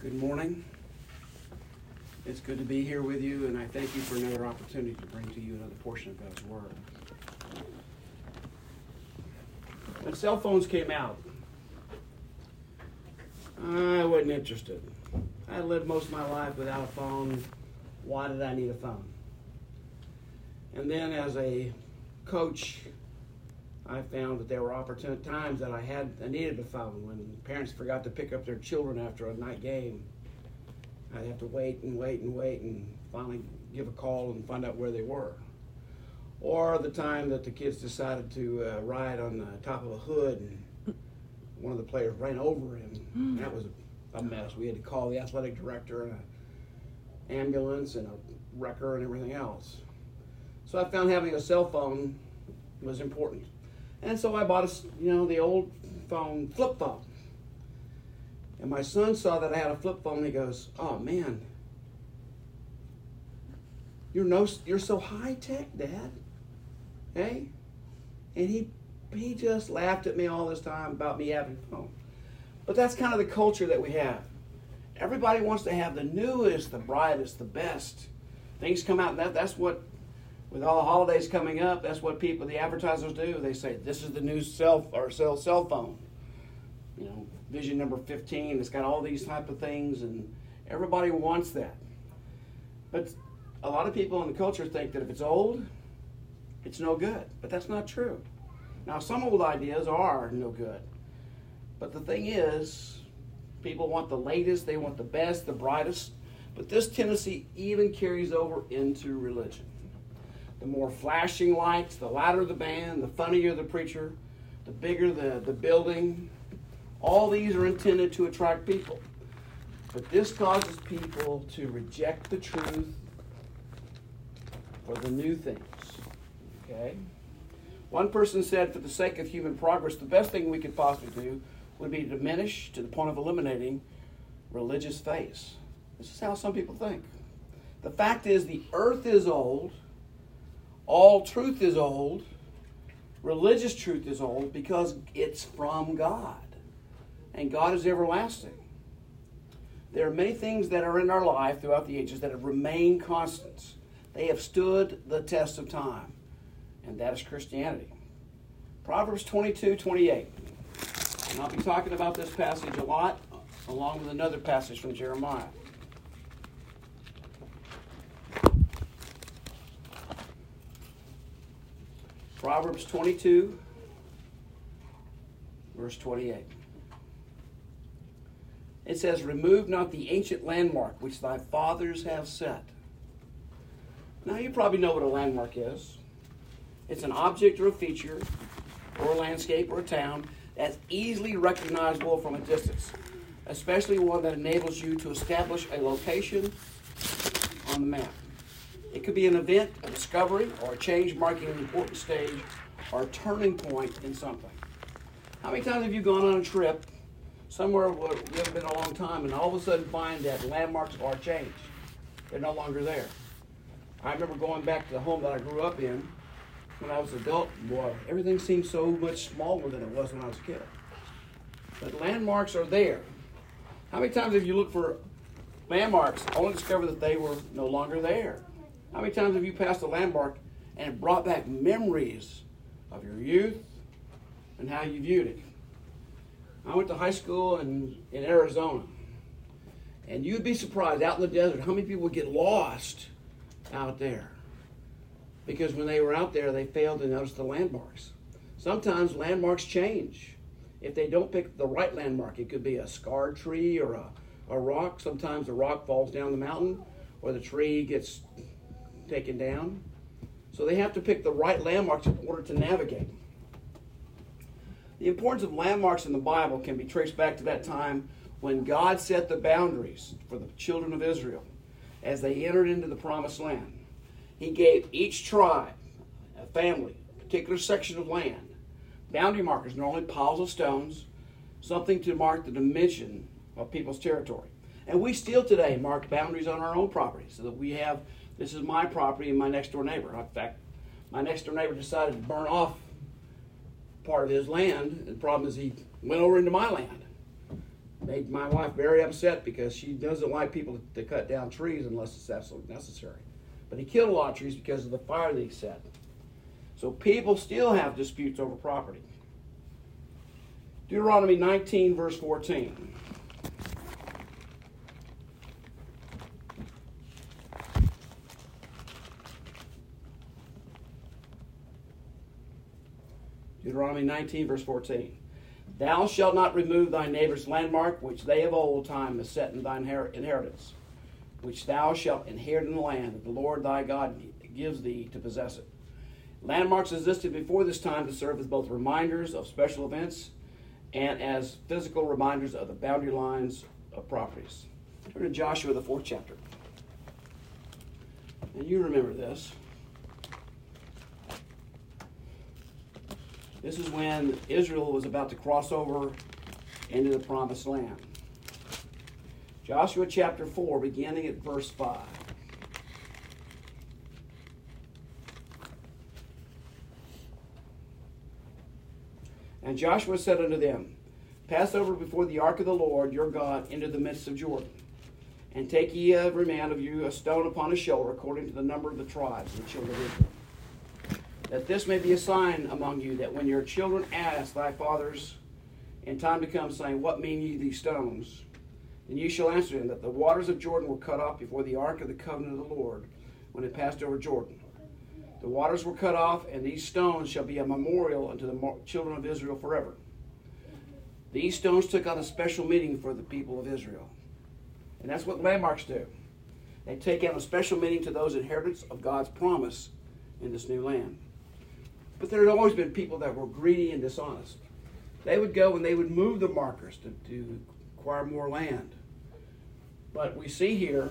Good morning. It's good to be here with you, and I thank you for another opportunity to bring to you another portion of God's Word. When cell phones came out, I wasn't interested. I lived most of my life without a phone. Why did I need a phone? And then as a coach, I found that there were opportune times that I needed a phone. When parents forgot to pick up their children after a night game, I'd have to wait and finally give a call and find out where they were. Or the time that the kids decided to ride on the top of a hood and one of the players ran over him. That was a mess. We had to call the athletic director and an ambulance and a wrecker and everything else. So I found having a cell phone was important. And so I bought the old phone, flip phone. And my son saw that I had a flip phone and he goes, "Oh man, you're so high tech, Dad." Hey? And he just laughed at me all this time about me having a phone. But that's kind of the culture that we have. Everybody wants to have the newest, the brightest, the best. Things come out, and that's what, with all the holidays coming up, that's what the advertisers do. They say, this is the new cell phone. Vision number 15. It's got all these type of things, and everybody wants that. But a lot of people in the culture think that if it's old, it's no good. But that's not true. Now, some old ideas are no good. But the thing is, people want the latest, they want the best, the brightest. But this tendency even carries over into religion. The more flashing lights, the louder the band, the funnier the preacher, the bigger the building. All these are intended to attract people. But this causes people to reject the truth for the new things. Okay? One person said, for the sake of human progress, the best thing we could possibly do would be to diminish to the point of eliminating religious faith. This is how some people think. The fact is, the earth is old. All truth is old. Religious truth is old because it's from God. And God is everlasting. There are many things that are in our life throughout the ages that have remained constants. They have stood the test of time. And that is Christianity. Proverbs 22:28. And I'll be talking about this passage a lot, along with another passage from Jeremiah. Proverbs 22, verse 28. It says, "Remove not the ancient landmark which thy fathers have set." Now, you probably know what a landmark is. It's an object or a feature, or a landscape or a town, that's easily recognizable from a distance, especially one that enables you to establish a location on the map. It could be an event, a discovery, or a change marking an important stage or a turning point in something. How many times have you gone on a trip somewhere where you haven't been a long time and all of a sudden find that landmarks are changed? They're no longer there. I remember going back to the home that I grew up in when I was an adult. Boy, everything seemed so much smaller than it was when I was a kid. But landmarks are there. How many times have you looked for landmarks only to discover that they were no longer there? How many times have you passed a landmark and it brought back memories of your youth and how you viewed it? I went to high school in Arizona. And you'd be surprised, out in the desert, how many people would get lost out there. Because when they were out there, they failed to notice the landmarks. Sometimes landmarks change. If they don't pick the right landmark, it could be a scarred tree or a rock. Sometimes the rock falls down the mountain or the tree gets taken down. So they have to pick the right landmarks in order to navigate. The importance of landmarks in the Bible can be traced back to that time when God set the boundaries for the children of Israel as they entered into the promised land. He gave each tribe, a family, a particular section of land. Boundary markers, normally piles of stones, something to mark the dimension of people's territory. And we still today mark boundaries on our own property so that we have, this is my property and my next door neighbor. In fact, my next door neighbor decided to burn off part of his land. The problem is he went over into my land. made my wife very upset because she doesn't like people to cut down trees unless it's absolutely necessary. But he killed a lot of trees because of the fire that he set. So people still have disputes over property. Deuteronomy 19, verse 14. Deuteronomy 19, verse 14. Thou shalt not remove thy neighbor's landmark, which they of old time have set in thine inheritance, which thou shalt inherit in the land that the Lord thy God gives thee to possess it. Landmarks existed before this time to serve as both reminders of special events and as physical reminders of the boundary lines of properties. Turn to Joshua, the 4th chapter. And you remember this. This is when Israel was about to cross over into the promised land. Joshua chapter 4, beginning at verse 5. And Joshua said unto them, Pass over before the ark of the Lord your God into the midst of Jordan. And take ye every man of you a stone upon his shoulder, according to the number of the tribes of the children of Israel. That this may be a sign among you, that when your children ask thy fathers in time to come, saying, What mean ye these stones? Then you shall answer them, that the waters of Jordan were cut off before the ark of the covenant of the Lord, when it passed over Jordan. The waters were cut off, and these stones shall be a memorial unto the children of Israel forever. These stones took on a special meaning for the people of Israel. And that's what landmarks do. They take on a special meaning to those inheritors of God's promise in this new land. But there had always been people that were greedy and dishonest. They would go and they would move the markers to acquire more land. But we see here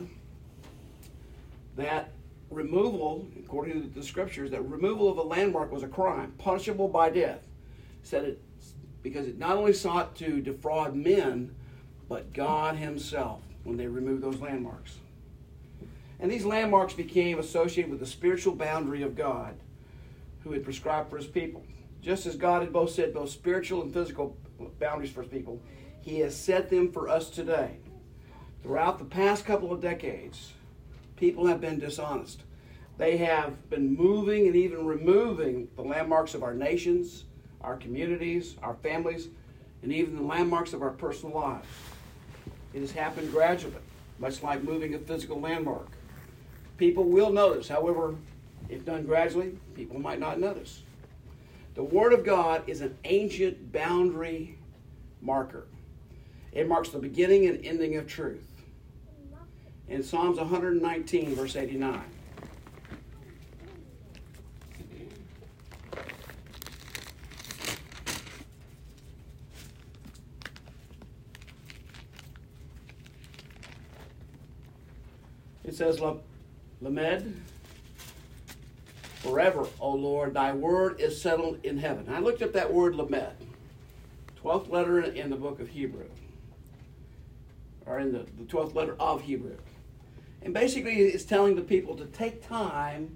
that removal, according to the scriptures, that removal of a landmark was a crime, punishable by death. Said it because it not only sought to defraud men, but God himself when they removed those landmarks. And these landmarks became associated with the spiritual boundary of God, who had prescribed for his people. Just as God had both set both spiritual and physical boundaries for his people, he has set them for us today. Throughout the past couple of decades, people have been dishonest. They have been moving and even removing the landmarks of our nations, our communities, our families, and even the landmarks of our personal lives. It has happened gradually, much like moving a physical landmark. People will notice, however, if done gradually, people might not notice. The Word of God is an ancient boundary marker. It marks the beginning and ending of truth. In Psalms 119, verse 89. It says, Lamed, forever, O Lord, thy word is settled in heaven. I looked up that word Lamed, 12th letter in the book of Hebrew, or in the 12th letter of Hebrew. And basically it's telling the people to take time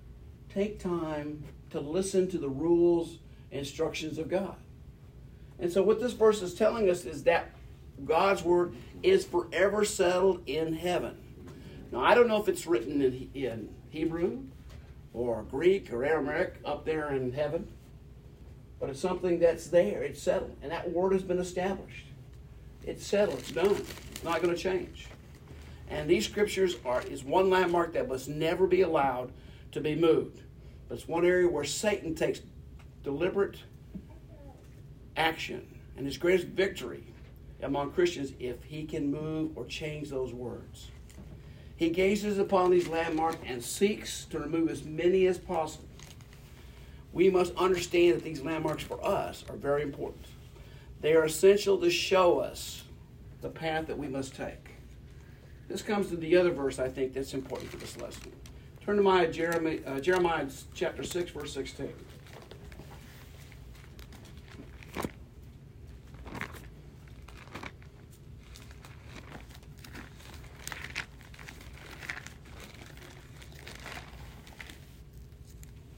to listen to the rules and instructions of God. And so what this verse is telling us is that God's word is forever settled in heaven. Now, I don't know if it's written in Hebrew or Greek or Aramaic up there in heaven, but it's something that's there. It's settled. And that word has been established. It's settled. It's done. It's not going to change. And these scriptures is one landmark that must never be allowed to be moved. But it's one area where Satan takes deliberate action and his greatest victory among Christians if he can move or change those words. He gazes upon these landmarks and seeks to remove as many as possible. We must understand that these landmarks for us are very important. They are essential to show us the path that we must take. This comes to the other verse I think that's important for this lesson. Turn to Jeremiah chapter 6, verse 16.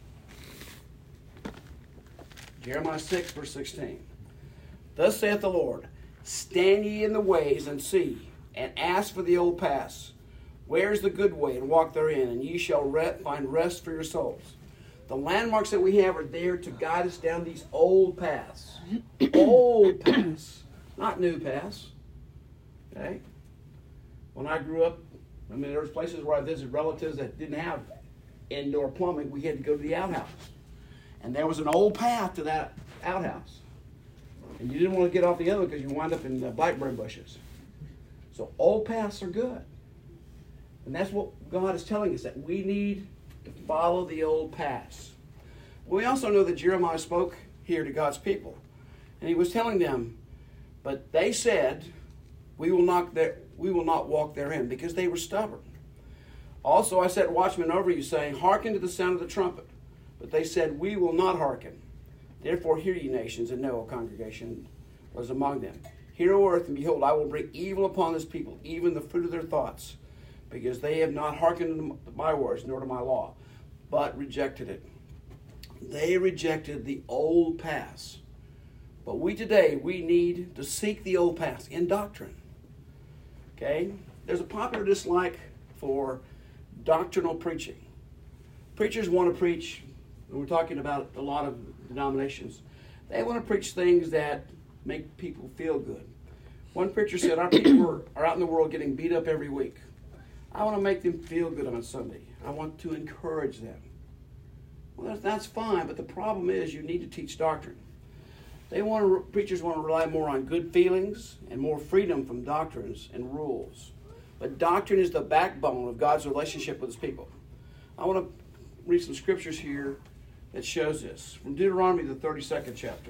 Jeremiah 6, verse 16. Thus saith the Lord, Stand ye in the ways and see, and ask for the old paths. Where's the good way, and walk therein, and ye shall find rest for your souls. The landmarks that we have are there to guide us down these old paths. Old paths, not new paths. Okay? When I grew up, there was places where I visited relatives that didn't have indoor plumbing. We had to go to the outhouse. And there was an old path to that outhouse. And you didn't want to get off the other because you wind up in the blackberry bushes. So old paths are good. And that's what God is telling us, that we need to follow the old paths. We also know that Jeremiah spoke here to God's people. And he was telling them, but they said, we will not walk therein, because they were stubborn. Also I set watchmen over you, saying, hearken to the sound of the trumpet. But they said, we will not hearken. Therefore hear ye nations, and know, O congregation was among them. Hear, O earth, and behold, I will bring evil upon this people, even the fruit of their thoughts, because they have not hearkened to my words, nor to my law, but rejected it. They rejected the old paths. But we today, we need to seek the old paths in doctrine. Okay? There's a popular dislike for doctrinal preaching. Preachers want to preach, and we're talking about a lot of denominations, they want to preach things that make people feel good. One preacher said, our people are out in the world getting beat up every week. I want to make them feel good on Sunday. I want to encourage them. Well, that's fine, but the problem is you need to teach doctrine. Preachers want to rely more on good feelings and more freedom from doctrines and rules. But doctrine is the backbone of God's relationship with his people. I want to read some scriptures here that shows this. From Deuteronomy, the 32nd chapter.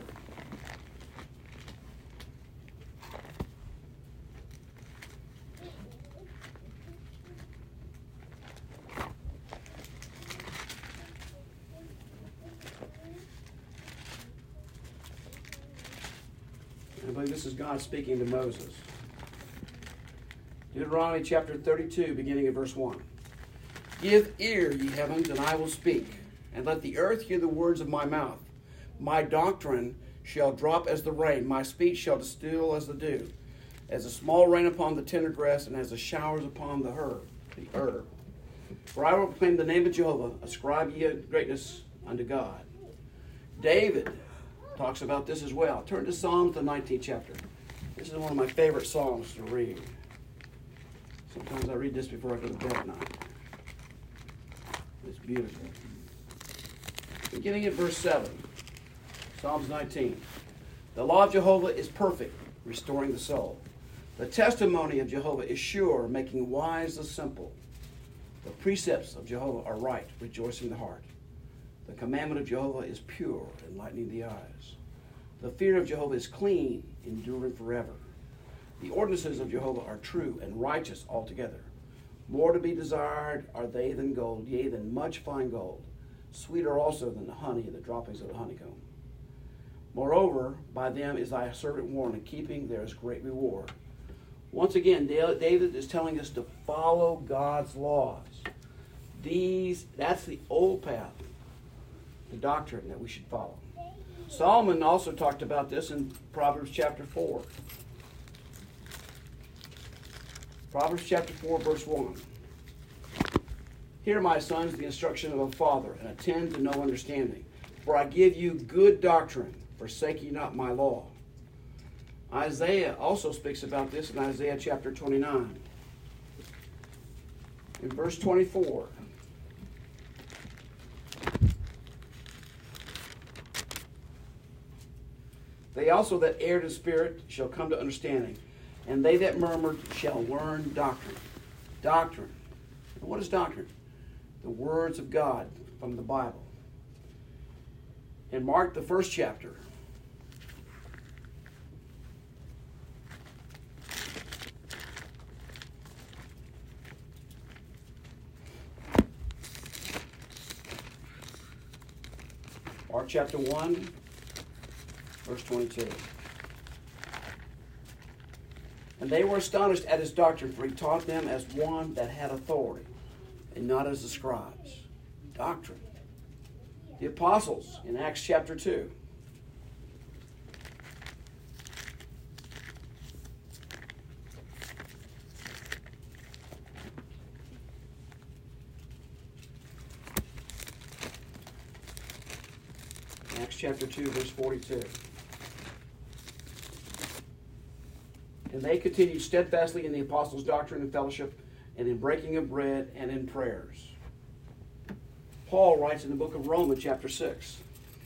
I believe this is God speaking to Moses. Deuteronomy chapter 32, beginning at verse 1. Give ear, ye heavens, and I will speak, and let the earth hear the words of my mouth. My doctrine shall drop as the rain, my speech shall distill as the dew, as a small rain upon the tender grass, and as the showers upon the herb. For I will proclaim the name of Jehovah, ascribe ye greatness unto God. David talks about this as well. Turn to Psalms, the 19th chapter. This is one of my favorite psalms to read. Sometimes I read this before I go to bed at night. It's beautiful. Beginning at verse 7, Psalms 19. The law of Jehovah is perfect, restoring the soul. The testimony of Jehovah is sure, making wise the simple. The precepts of Jehovah are right, rejoicing the heart. The commandment of Jehovah is pure, enlightening the eyes. The fear of Jehovah is clean, enduring forever. The ordinances of Jehovah are true and righteous altogether. More to be desired are they than gold, yea, than much fine gold. Sweeter also than the honey and the droppings of the honeycomb. Moreover, by them is thy servant warned, and keeping there is great reward. Once again, David is telling us to follow God's laws. That's the old path, the doctrine that we should follow. Solomon also talked about this in Proverbs chapter 4. Proverbs chapter 4, verse 1. Hear, my sons, the instruction of a father, and attend to no understanding. For I give you good doctrine, forsake ye not my law. Isaiah also speaks about this in Isaiah chapter 29. In verse 24. They also that erred in spirit shall come to understanding, and they that murmured shall learn doctrine. Doctrine. And what is doctrine? The words of God from the Bible. In Mark, the 1st chapter, Mark chapter 1, verse 22. And they were astonished at his doctrine, for he taught them as one that had authority, and not as the scribes. Doctrine. The apostles in Acts chapter 2. Acts chapter 2, verse 42. And they continued steadfastly in the apostles' doctrine and fellowship, and in breaking of bread, and in prayers. Paul writes in the book of Romans, chapter 6.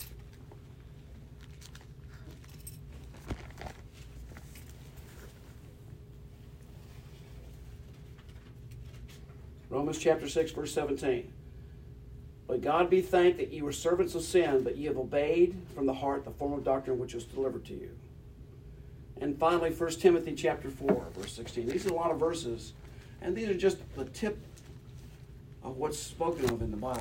Romans chapter 6, verse 17. But God be thanked that ye were servants of sin, but ye have obeyed from the heart the form of doctrine which was delivered to you. And finally, 1 Timothy chapter 4, verse 16. These are a lot of verses, and these are just the tip of what's spoken of in the Bible.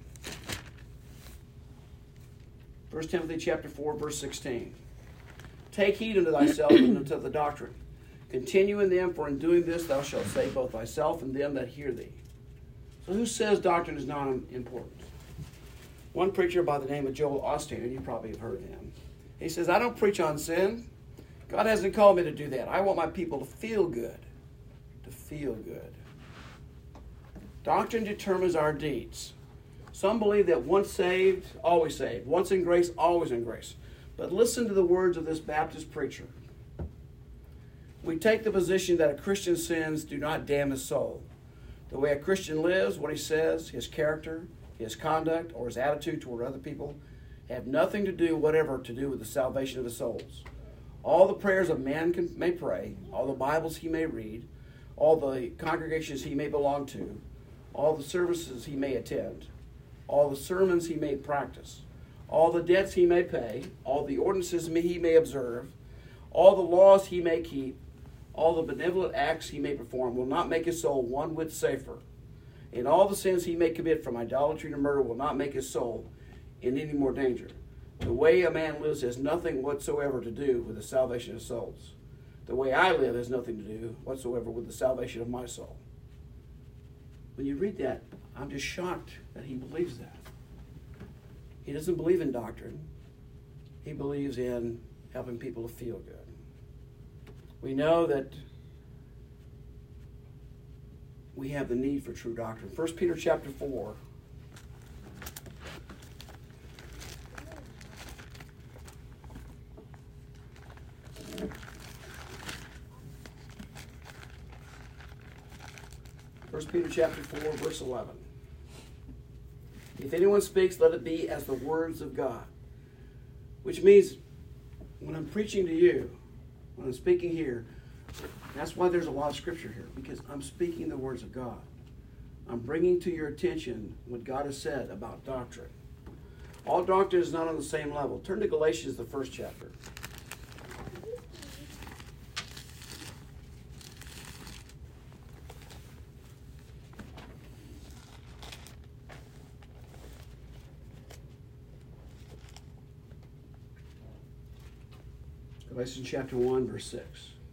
1 Timothy chapter 4, verse 16. Take heed unto thyself and unto the doctrine. Continue in them, for in doing this thou shalt save both thyself and them that hear thee. So who says doctrine is not important? One preacher by the name of Joel Osteen, you probably have heard of him. He says, I don't preach on sin. God hasn't called me to do that. I want my people to feel good. To feel good. Doctrine determines our deeds. Some believe that once saved, always saved. Once in grace, always in grace. But listen to the words of this Baptist preacher. We take the position that a Christian's sins do not damn his soul. The way a Christian lives, what he says, his character, his conduct, or his attitude toward other people have nothing to do with the salvation of his souls. All the prayers a man may pray, all the Bibles he may read, all the congregations he may belong to, all the services he may attend, all the sermons he may practice, all the debts he may pay, all the ordinances he may observe, all the laws he may keep, all the benevolent acts he may perform will not make his soul one whit safer. And all the sins he may commit from idolatry to murder will not make his soul in any more danger. The way a man lives has nothing whatsoever to do with the salvation of souls. The way I live has nothing to do whatsoever with the salvation of my soul. When you read that, I'm just shocked that he believes that. He doesn't believe in doctrine. He believes in helping people to feel good. We know that we have the need for true doctrine. 1 Peter chapter 4. Peter chapter 4, verse 11. If anyone speaks, let it be as the words of God. Which means, when I'm preaching to you, when I'm speaking here, that's why there's a lot of scripture here, because I'm speaking the words of God. I'm bringing to your attention what God has said about doctrine. All doctrine is not on the same level. Turn to Galatians, the 1st chapter. Galatians chapter 1, verse 6.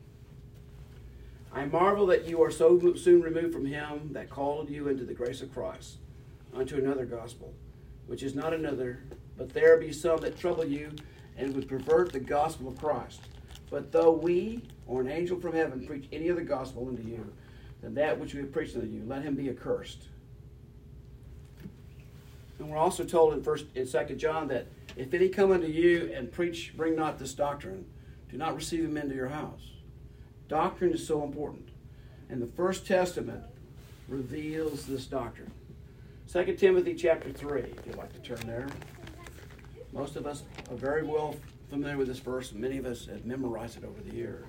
I marvel that you are so soon removed from him that called you into the grace of Christ, unto another gospel, which is not another, but there be some that trouble you and would pervert the gospel of Christ. But though we, or an angel from heaven, preach any other gospel unto you than that which we have preached unto you, let him be accursed. And we're also told in 2 John that if any come unto you and preach, bring not this doctrine, do not receive him into your house. Doctrine is so important. And the First Testament reveals this doctrine. 2 Timothy chapter 3, if you'd like to turn there. Most of us are very well familiar with this verse, and many of us have memorized it over the years.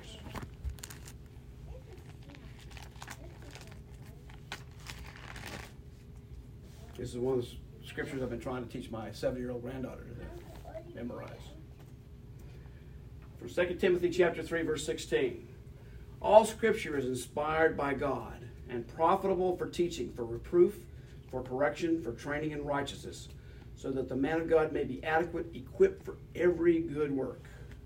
This is one of the scriptures I've been trying to teach my 7-year-old granddaughter to memorize. For 2 Timothy chapter 3, verse 16. All scripture is inspired by God and profitable for teaching, for reproof, for correction, for training in righteousness, so that the man of God may be adequate, equipped for every good work.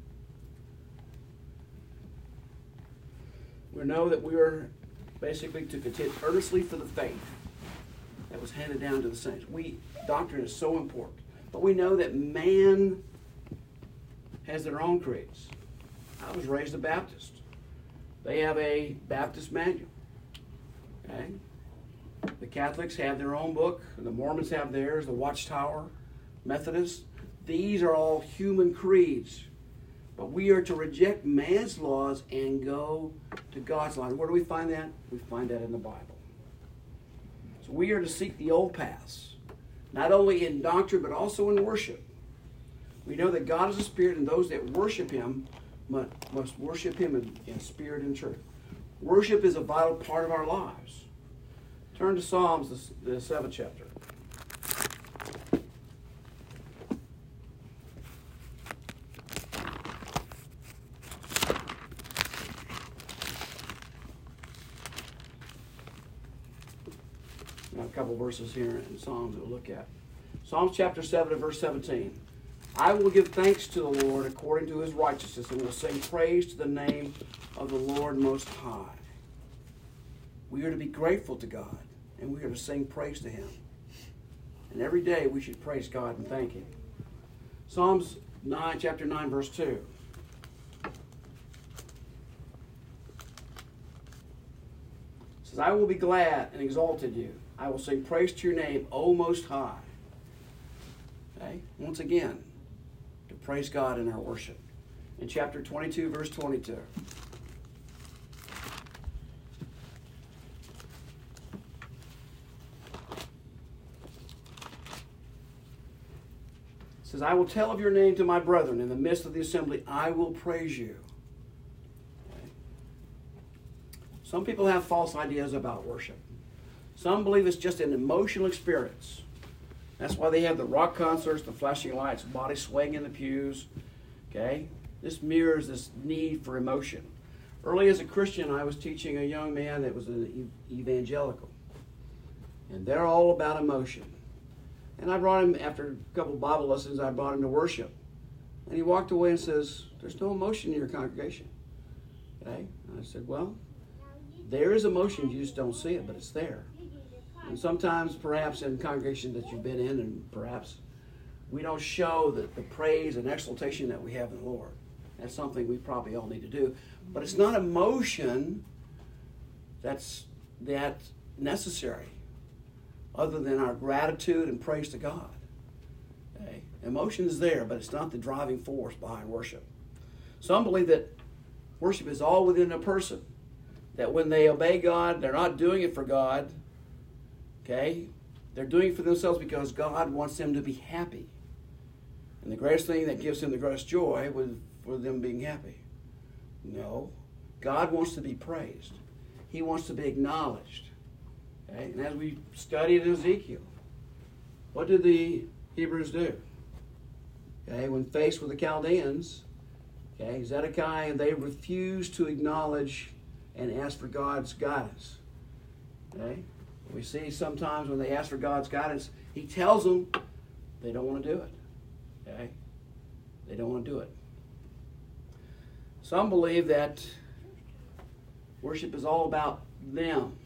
We know that we are basically to contend earnestly for the faith that was handed down to the saints. Doctrine is so important. But we know that man has their own creeds. I was raised a Baptist. They have a Baptist manual. Okay? The Catholics have their own book. The Mormons have theirs. The Watchtower, Methodists. These are all human creeds. But we are to reject man's laws and go to God's laws. Where do we find that? We find that in the Bible. So we are to seek the old paths, not only in doctrine, but also in worship. We know that God is a spirit, and those that worship him must worship him in spirit and truth. Worship is a vital part of our lives. Turn to Psalms, the 7th chapter. A couple verses here in Psalms we'll look at. Psalms chapter 7 and verse 17. I will give thanks to the Lord according to his righteousness, and will sing praise to the name of the Lord Most High. We are to be grateful to God, and we are to sing praise to him. And every day we should praise God and thank him. Psalms 9, chapter 9, verse 2. It says, I will be glad and exalt in you. I will sing praise to your name, O Most High. Okay? Once again, to praise God in our worship. In chapter 22, verse 22. It says, I will tell of your name to my brethren. In the midst of the assembly, I will praise you. Okay? Some people have false ideas about worship. Some believe it's just an emotional experience. That's why they have the rock concerts, the flashing lights, body swaying in the pews. Okay? This mirrors this need for emotion. Early as a Christian, I was teaching a young man that was an evangelical. And they're all about emotion. And I brought him, after a couple Bible lessons, I brought him to worship. And he walked away and says, there's no emotion in your congregation. Okay? And I said, well, there is emotion, you just don't see it, but it's there. And sometimes, perhaps in congregations that you've been in, and perhaps we don't show the praise and exaltation that we have in the Lord. That's something we probably all need to do. But it's not emotion that's necessary, other than our gratitude and praise to God. Okay? Emotion is there, but it's not the driving force behind worship. Some believe that worship is all within a person, that when they obey God, they're not doing it for God. Okay? They're doing it for themselves because God wants them to be happy. And the greatest thing that gives him the greatest joy was for them being happy. No. God wants to be praised. He wants to be acknowledged. Okay? And as we studied in Ezekiel, what did the Hebrews do? Okay? When faced with the Chaldeans, okay, Zedekiah, and they refused to acknowledge and ask for God's guidance. Okay? We see sometimes when they ask for God's guidance, he tells them they don't want to do it. Okay? They don't want to do it. Some believe that worship is all about them.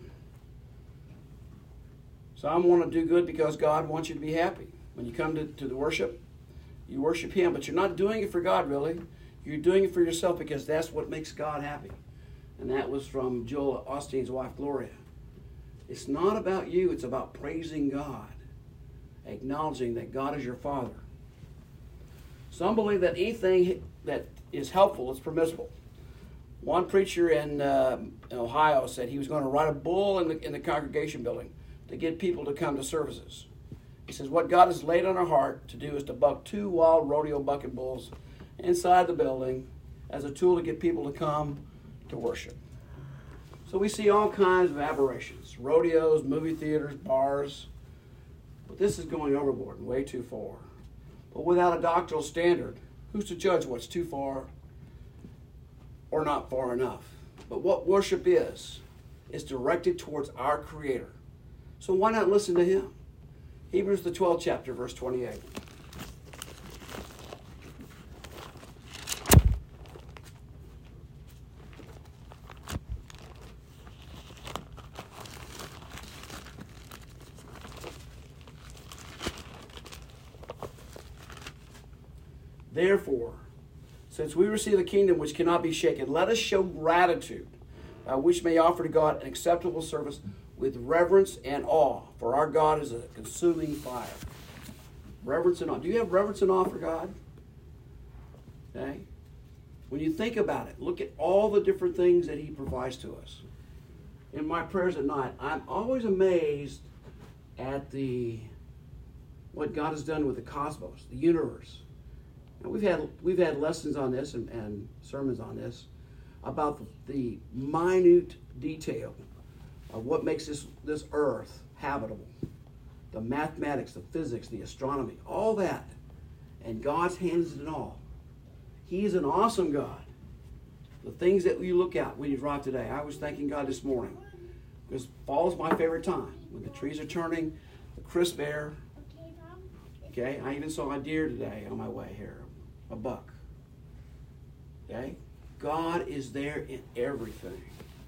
Some want to do good because God wants you to be happy. When you come to the worship, you worship him, but you're not doing it for God, really. You're doing it for yourself because that's what makes God happy. And that was from Joel Osteen's wife, Gloria. It's not about you. It's about praising God, acknowledging that God is your Father. Some believe that anything that is helpful is permissible. One preacher in Ohio said he was going to write a bull in the congregation building to get people to come to services. He says, what God has laid on our heart to do is to buck 2 wild rodeo bucking bulls inside the building as a tool to get people to come to worship. So we see all kinds of aberrations, rodeos, movie theaters, bars. But this is going overboard and way too far. But without a doctrinal standard, who's to judge what's too far or not far enough? But what worship is directed towards our Creator. So why not listen to him? Hebrews the 12th chapter, verse 28. Therefore, since we receive a kingdom which cannot be shaken, let us show gratitude, which may offer to God an acceptable service with reverence and awe, for our God is a consuming fire. Reverence and awe. Do you have reverence and awe for God? Okay? When you think about it, look at all the different things that He provides to us. In my prayers at night, I'm always amazed at what God has done with the cosmos, the universe. And we've had lessons on this and sermons on this about the minute detail of what makes this earth habitable. The mathematics, the physics, the astronomy, all that. And God's hands in it all. He's an awesome God. The things that you look at when you drive today. I was thanking God this morning because fall is my favorite time. When the trees are turning, the crisp air. Okay, I even saw a deer today on my way here, a buck. Okay, God is there in everything.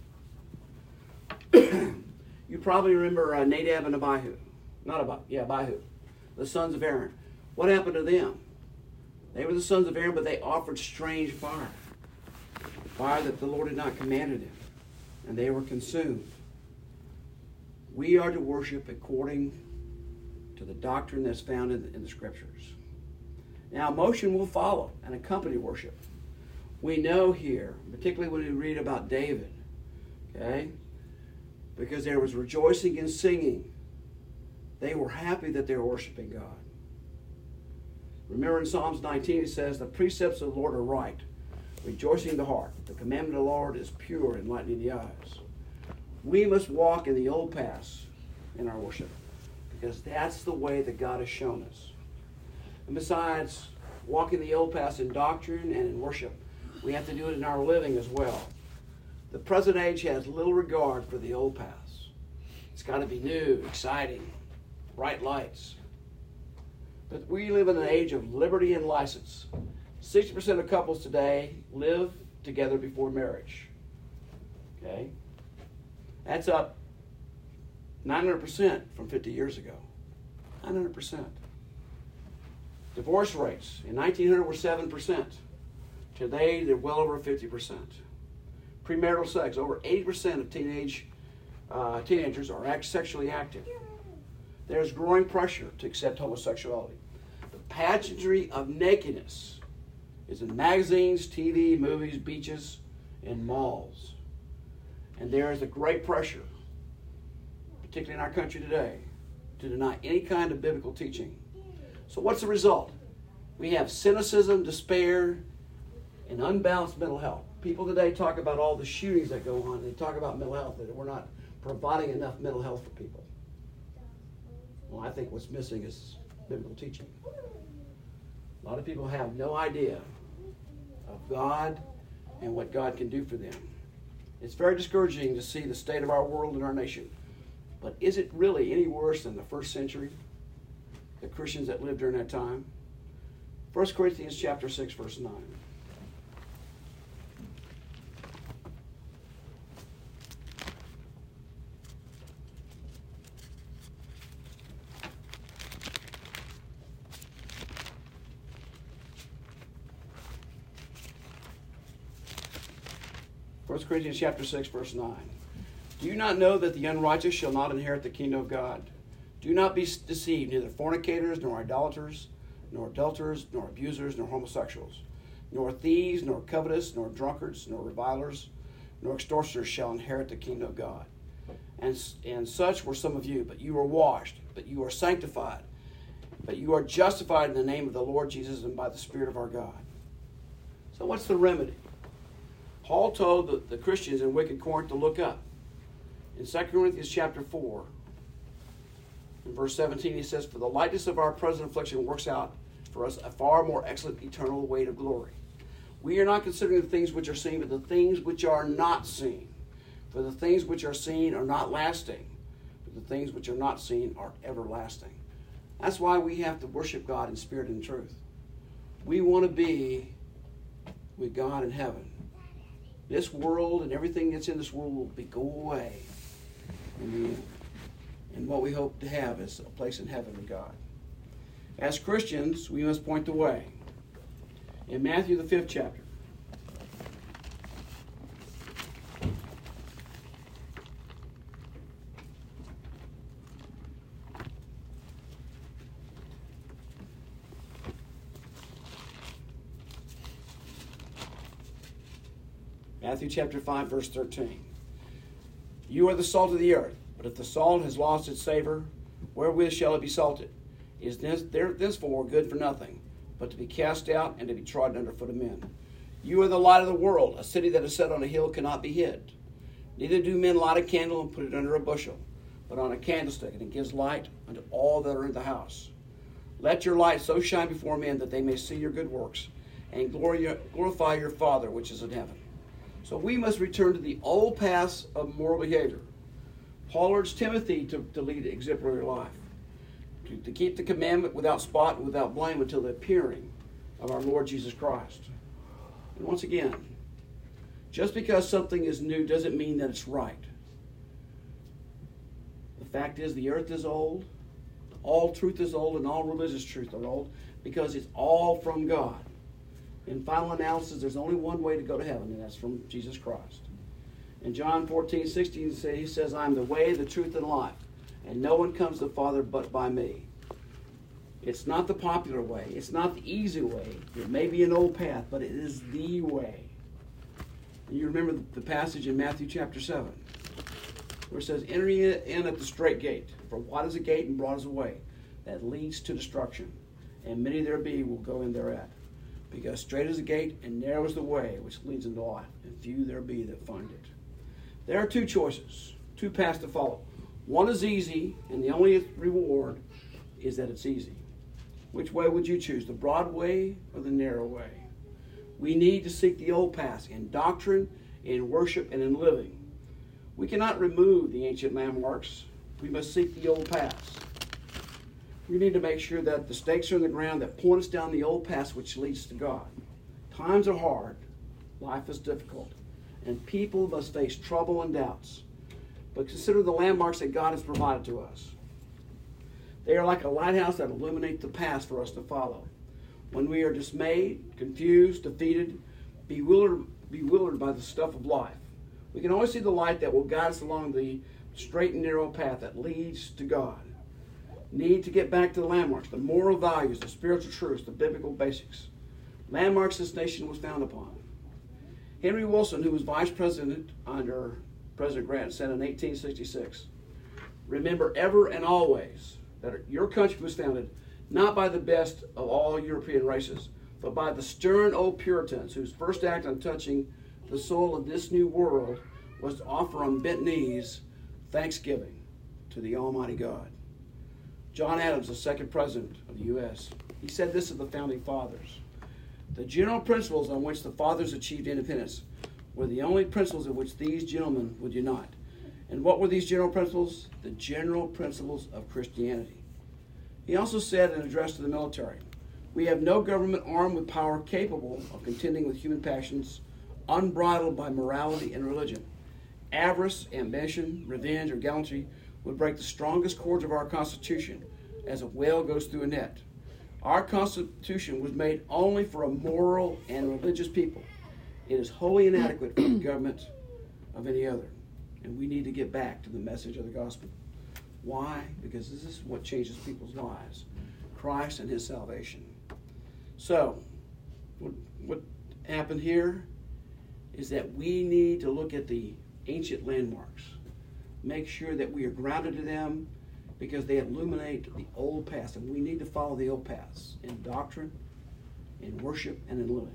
You probably remember Nadab and Abihu. Abihu. The sons of Aaron. What happened to them? They were the sons of Aaron, but they offered strange fire. Fire that the Lord had not commanded them. And they were consumed. We are to worship according to the doctrine that's found in the Scriptures. Now, emotion will follow and accompany worship. We know here, particularly when we read about David, okay, because there was rejoicing and singing. They were happy that they were worshiping God. Remember in Psalms 19 it says, the precepts of the Lord are right, rejoicing the heart. The commandment of the Lord is pure, enlightening the eyes. We must walk in the old paths in our worship, because that's the way that God has shown us. And besides walking the old paths in doctrine and in worship, we have to do it in our living as well. The present age has little regard for the old paths. It's got to be new, exciting, bright lights. But we live in an age of liberty and license. 60% of couples today live together before marriage. Okay? That's up 900% from 50 years ago. 900%. Divorce rates in 1900 were 7%. Today, they're well over 50%. Premarital sex, over 80% of teenagers are sexually active. There's growing pressure to accept homosexuality. The pageantry of nakedness is in magazines, TV, movies, beaches, and malls. And there is a great pressure, particularly in our country today, to deny any kind of biblical teaching. So what's the result? We have cynicism, despair, and unbalanced mental health. People today talk about all the shootings that go on. They talk about mental health, that we're not providing enough mental health for people. Well, I think what's missing is biblical teaching. A lot of people have no idea of God and what God can do for them. It's very discouraging to see the state of our world and our nation. But is it really any worse than the first century, the Christians that lived during that time? 1 Corinthians chapter 6, verse 9. 1 Corinthians chapter 6, verse 9. Do you not know that the unrighteous shall not inherit the kingdom of God? Do not be deceived, neither fornicators, nor idolaters, nor adulterers, nor abusers, nor homosexuals, nor thieves, nor covetous, nor drunkards, nor revilers, nor extortioners shall inherit the kingdom of God. And such were some of you, but you are washed, but you are sanctified, but you are justified in the name of the Lord Jesus and by the Spirit of our God. So what's the remedy? Paul told the Christians in wicked Corinth to look up. In 2 Corinthians chapter 4, in verse 17, he says, for the lightness of our present affliction works out for us a far more excellent eternal weight of glory. We are not considering the things which are seen, but the things which are not seen. For the things which are seen are not lasting, but the things which are not seen are everlasting. That's why we have to worship God in spirit and truth. We want to be with God in heaven. This world and everything that's in this world will go away in the end. And what we hope to have is a place in heaven with God. As Christians, we must point the way. In Matthew, the 5th chapter, Matthew chapter 5, verse 13. You are the salt of the earth, but if the salt has lost its savor, wherewith shall it be salted? It is thenceforth good for nothing, but to be cast out and to be trodden under foot of men. You are the light of the world. A city that is set on a hill cannot be hid. Neither do men light a candle and put it under a bushel, but on a candlestick, and it gives light unto all that are in the house. Let your light so shine before men that they may see your good works and glorify your Father which is in heaven. So we must return to the old paths of moral behavior. Paul urged Timothy to lead an exemplary life, to keep the commandment without spot and without blame until the appearing of our Lord Jesus Christ. And once again, just because something is new doesn't mean that it's right. The fact is, the earth is old, all truth is old, and all religious truth are old, because it's all from God. In final analysis, there's only one way to go to heaven, and that's from Jesus Christ. In John 14:16, he says, I am the way, the truth, and life, and no one comes to the Father but by me. It's not the popular way. It's not the easy way. It may be an old path, but it is the way. And you remember the passage in Matthew chapter 7, where it says, enter in at the straight gate, for wide is a gate and broad is a way that leads to destruction, and many there be will go in thereat. Because straight is the gate and narrow is the way which leads into life, and few there be that find it. There are two choices, two paths to follow. One is easy, and the only reward is that it's easy. Which way would you choose, the broad way or the narrow way? We need to seek the old paths in doctrine, in worship, and in living. We cannot remove the ancient landmarks. We must seek the old paths. We need to make sure that the stakes are in the ground that point us down the old path which leads to God. Times are hard. Life is difficult. And people must face trouble and doubts. But consider the landmarks that God has provided to us. They are like a lighthouse that illuminate the path for us to follow. When we are dismayed, confused, defeated, bewildered by the stuff of life, we can always see the light that will guide us along the straight and narrow path that leads to God. Need to get back to the landmarks, the moral values, the spiritual truths, the biblical basics. Landmarks this nation was founded upon. Henry Wilson, who was vice president under President Grant, said in 1866, remember ever and always that your country was founded not by the best of all European races, but by the stern old Puritans whose first act on touching the soil of this new world was to offer on bent knees thanksgiving to the Almighty God. John Adams, the second president of the U.S., he said this of the founding fathers. The general principles on which the fathers achieved independence were the only principles of which these gentlemen would unite. And what were these general principles? The general principles of Christianity. He also said in an address to the military, we have no government armed with power capable of contending with human passions, unbridled by morality and religion. Avarice, ambition, revenge, or gallantry would break the strongest cords of our Constitution as a whale goes through a net. Our Constitution was made only for a moral and religious people. It is wholly inadequate for the government of any other. And we need to get back to the message of the gospel. Why? Because this is what changes people's lives. Christ and his salvation. So, what happened here is that we need to look at the ancient landmarks. Make sure that we are grounded to them because they illuminate the old paths. And we need to follow the old paths in doctrine, in worship, and in living.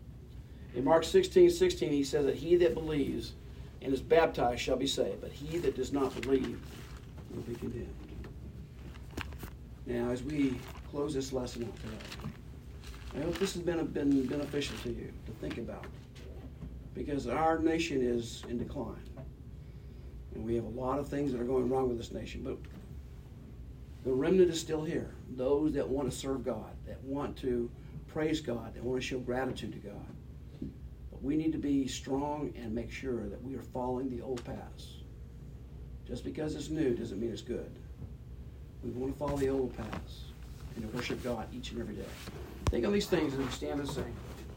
In Mark 16:16, he says that he that believes and is baptized shall be saved, but he that does not believe will be condemned. Now, as we close this lesson out today, I hope this has been beneficial to you to think about, because our nation is in decline. And we have a lot of things that are going wrong with this nation, but the remnant is still here. Those that want to serve God, that want to praise God, that want to show gratitude to God. But we need to be strong and make sure that we are following the old paths. Just because it's new doesn't mean it's good. We want to follow the old paths and to worship God each and every day. Think of these things as we stand and sing.